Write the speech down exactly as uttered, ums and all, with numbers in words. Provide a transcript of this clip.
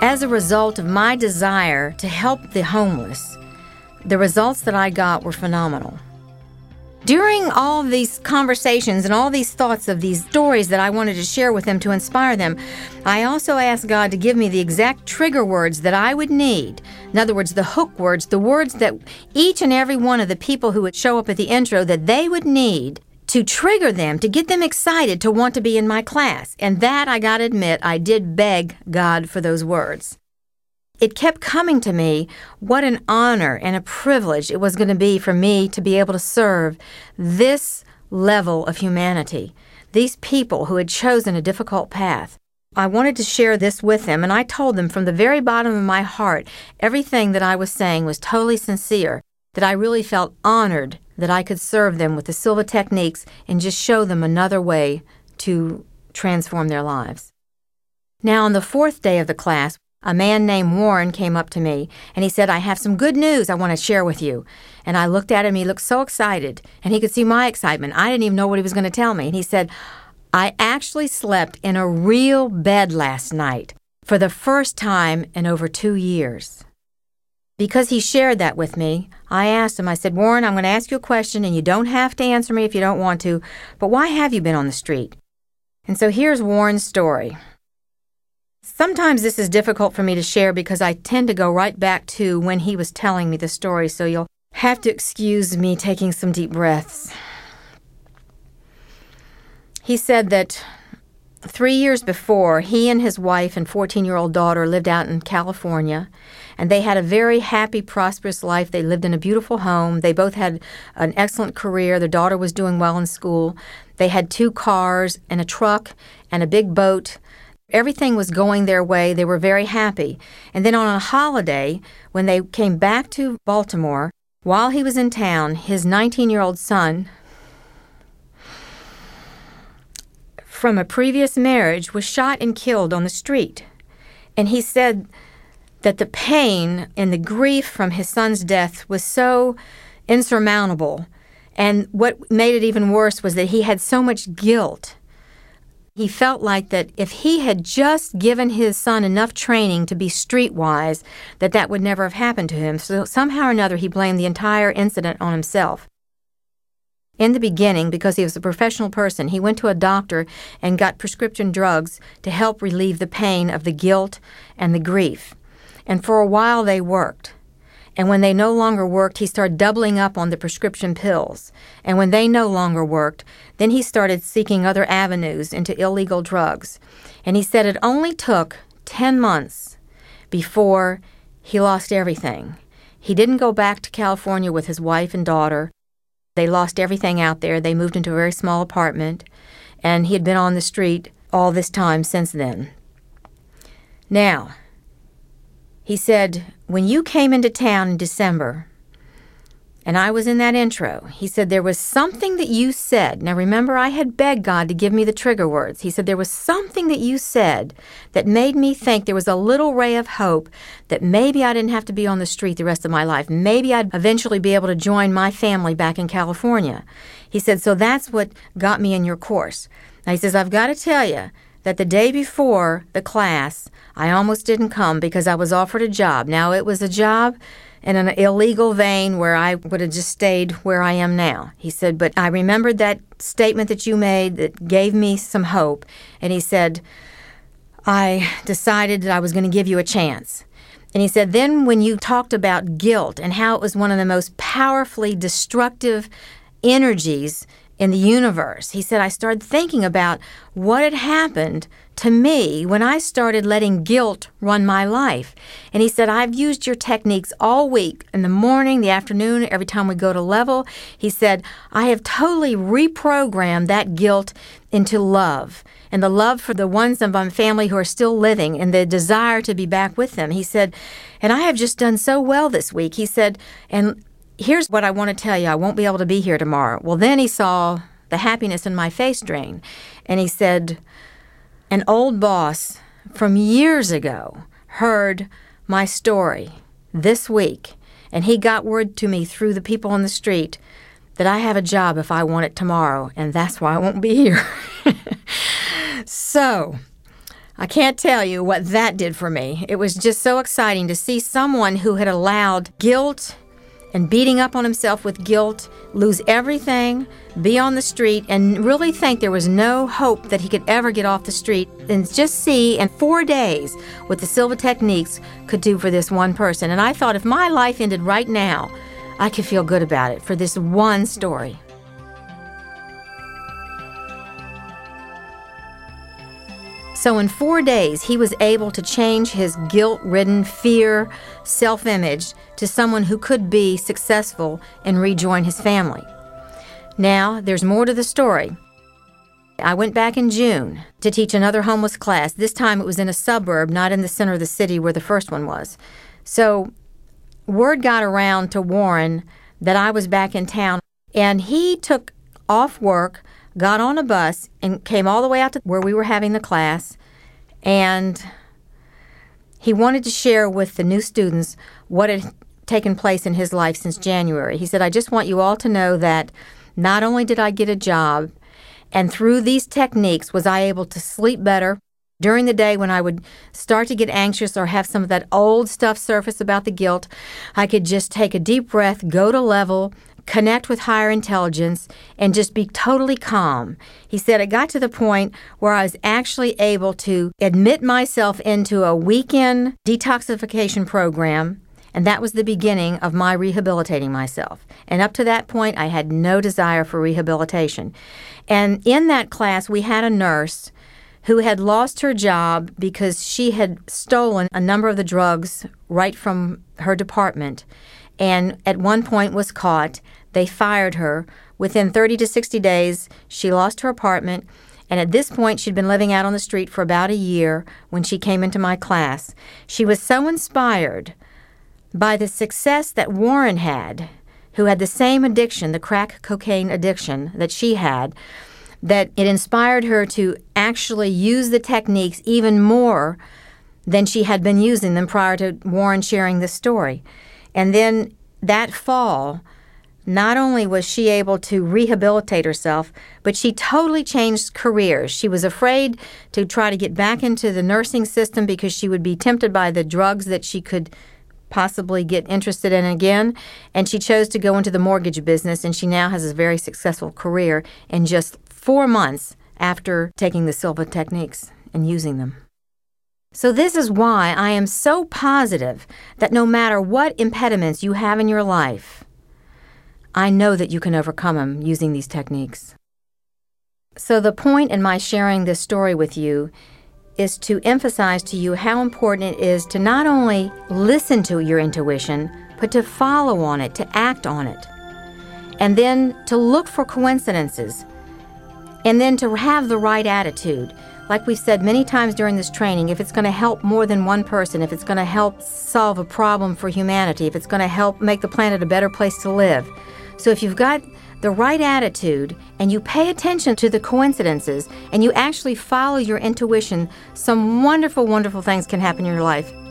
As a result of my desire to help the homeless, the results that I got were phenomenal. During all of these conversations and all these thoughts of these stories that I wanted to share with them to inspire them, I also asked God to give me the exact trigger words that I would need. In other words, the hook words, the words that each and every one of the people who would show up at the intro that they would need to trigger them, to get them excited to want to be in my class. And that, I gotta admit, I did beg God for those words. It kept coming to me what an honor and a privilege it was going to be for me to be able to serve this level of humanity, these people who had chosen a difficult path. I wanted to share this with them, and I told them from the very bottom of my heart, everything that I was saying was totally sincere, that I really felt honored that I could serve them with the Silva techniques and just show them another way to transform their lives. Now, on the fourth day of the class, a man named Warren came up to me, and he said, I have some good news I want to share with you. And I looked at him, he looked so excited, and he could see my excitement. I didn't even know what he was going to tell me. And he said, I actually slept in a real bed last night for the first time in over two years. Because he shared that with me, I asked him, I said, Warren, I'm going to ask you a question, and you don't have to answer me if you don't want to, but why have you been on the street? And so here's Warren's story. Sometimes this is difficult for me to share because I tend to go right back to when he was telling me the story, so you'll have to excuse me taking some deep breaths. He said that three years before, he and his wife and fourteen-year-old daughter lived out in California, and they had a very happy, prosperous life. They lived in a beautiful home. They both had an excellent career. Their daughter was doing well in school. They had two cars and a truck and a big boat. Everything was going their way. They were very happy. And then on a holiday, when they came back to Baltimore, while he was in town, his nineteen-year-old son from a previous marriage was shot and killed on the street. And he said that the pain and the grief from his son's death was so insurmountable. And what made it even worse was that he had so much guilt. He felt like that if he had just given his son enough training to be streetwise, that that would never have happened to him. So somehow or another, he blamed the entire incident on himself. In the beginning, because he was a professional person, he went to a doctor and got prescription drugs to help relieve the pain of the guilt and the grief. And for a while, they worked. And when they no longer worked, he started doubling up on the prescription pills. And when they no longer worked, then he started seeking other avenues into illegal drugs. And he said it only took ten months before he lost everything. He didn't go back to California with his wife and daughter. They lost everything out there. They moved into a very small apartment. And he had been on the street all this time since then. Now, he said, when you came into town in December, and I was in that intro, he said there was something that you said. Now remember, I had begged God to give me the trigger words. He said there was something that you said that made me think there was a little ray of hope that maybe I didn't have to be on the street the rest of my life. Maybe I'd eventually be able to join my family back in California. He said, so that's what got me in your course. Now he says, I've got to tell you that the day before the class, I almost didn't come because I was offered a job. Now, it was a job in an illegal vein where I would have just stayed where I am now. He said, but I remembered that statement that you made that gave me some hope. And he said, I decided that I was going to give you a chance. And he said, then when you talked about guilt and how it was one of the most powerfully destructive energies in the universe, he said, I started thinking about what had happened to me when I started letting guilt run my life. And he said, I've used your techniques all week, in the morning, the afternoon, every time we go to level. He said, I have totally reprogrammed that guilt into love, and the love for the ones of my family who are still living, and the desire to be back with them. He said, and I have just done so well this week. He said, and here's what I want to tell you. I won't be able to be here tomorrow. Well, then he saw the happiness in my face drain. And he said, an old boss from years ago heard my story this week, and he got word to me through the people on the street that I have a job if I want it tomorrow, and that's why I won't be here. So I can't tell you what that did for me. It was just so exciting to see someone who had allowed guilt and beating up on himself with guilt, lose everything, be on the street, and really think there was no hope that he could ever get off the street, and just see in four days what the Silva techniques could do for this one person. And I thought if my life ended right now, I could feel good about it for this one story. So in four days, he was able to change his guilt-ridden, fear, self-image to someone who could be successful and rejoin his family. Now, there's more to the story. I went back in June to teach another homeless class. This time it was in a suburb, not in the center of the city where the first one was. So word got around to Warren that I was back in town, and he took off work, got on a bus, and came all the way out to where we were having the class, and he wanted to share with the new students what had taken place in his life since January. He said, I just want you all to know that not only did I get a job, and through these techniques was I able to sleep better. During the day when I would start to get anxious or have some of that old stuff surface about the guilt, I could just take a deep breath, go to level, connect with higher intelligence, and just be totally calm. He said it got to the point where I was actually able to admit myself into a weekend detoxification program, and that was the beginning of my rehabilitating myself. And up to that point, I had no desire for rehabilitation. And in that class, we had a nurse who had lost her job because she had stolen a number of the drugs right from her department, and at one point was caught. They fired her. Within thirty to sixty days, she lost her apartment, and at this point, she'd been living out on the street for about a year when she came into my class. She was so inspired by the success that Warren had, who had the same addiction, the crack cocaine addiction that she had, that it inspired her to actually use the techniques even more than she had been using them prior to Warren sharing this story. And then that fall, not only was she able to rehabilitate herself, but she totally changed careers. She was afraid to try to get back into the nursing system because she would be tempted by the drugs that she could possibly get interested in again, and she chose to go into the mortgage business, and she now has a very successful career in just four months after taking the Silva techniques and using them. So this is why I am so positive that no matter what impediments you have in your life, I know that you can overcome them using these techniques. So the point in my sharing this story with you is to emphasize to you how important it is to not only listen to your intuition, but to follow on it, to act on it, and then to look for coincidences, and then to have the right attitude. Like we've said many times during this training, if it's going to help more than one person, if it's going to help solve a problem for humanity, if it's going to help make the planet a better place to live. So if you've got the right attitude and you pay attention to the coincidences and you actually follow your intuition, some wonderful, wonderful things can happen in your life.